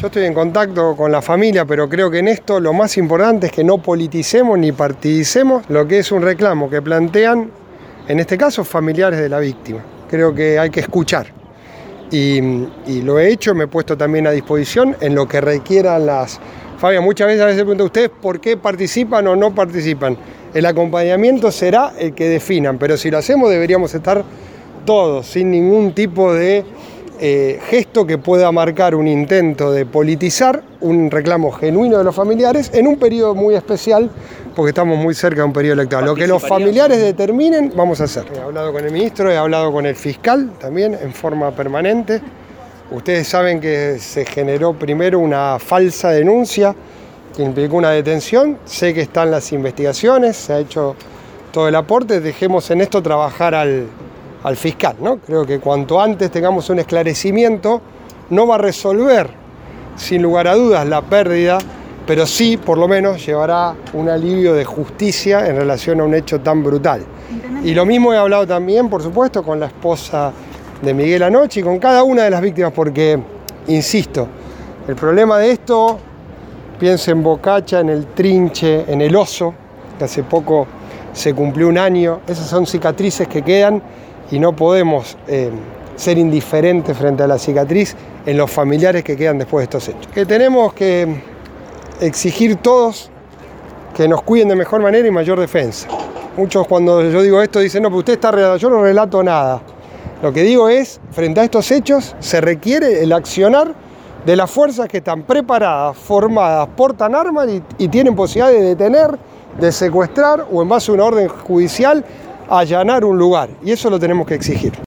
Yo estoy en contacto con la familia, pero creo que en esto lo más importante es que no politicemos ni partidicemos lo que es un reclamo que plantean, en este caso, familiares de la víctima. Creo que hay que escuchar. Y lo he hecho, me he puesto también a disposición en lo que requieran las... Fabián, muchas veces a veces pregunto a ustedes por qué participan o no participan. El acompañamiento será el que definan, pero si lo hacemos deberíamos estar todos, sin ningún tipo de gesto que pueda marcar un intento de politizar un reclamo genuino de los familiares en un periodo muy especial, porque estamos muy cerca de un periodo electoral. Lo que los familiares determinen, vamos a hacer. He hablado con el ministro, he hablado con el fiscal también en forma permanente. Ustedes saben que se generó primero una falsa denuncia que implicó una detención. Sé que están las investigaciones, se ha hecho todo el aporte. Dejemos en esto trabajar al fiscal, ¿no? Creo que cuanto antes tengamos un esclarecimiento, no va a resolver, sin lugar a dudas, la pérdida, pero sí, por lo menos, llevará un alivio de justicia en relación a un hecho tan brutal. Y lo mismo he hablado también, por supuesto, con la esposa de Miguel anoche y con cada una de las víctimas, porque, insisto, el problema de esto, pienso en Bocacha, en el Trinche, en el Oso, que hace poco se cumplió un año. Esas son cicatrices que quedan y no podemos ser indiferentes frente a la cicatriz en los familiares que quedan después de estos hechos. Que tenemos que exigir todos que nos cuiden de mejor manera y mayor defensa. Muchos cuando yo digo esto dicen, no, pero usted está relata, yo no relato nada. Lo que digo es, frente a estos hechos, se requiere el accionar de las fuerzas que están preparadas, formadas, portan armas y tienen posibilidad de detener, de secuestrar o en base a una orden judicial allanar un lugar. Y eso lo tenemos que exigir.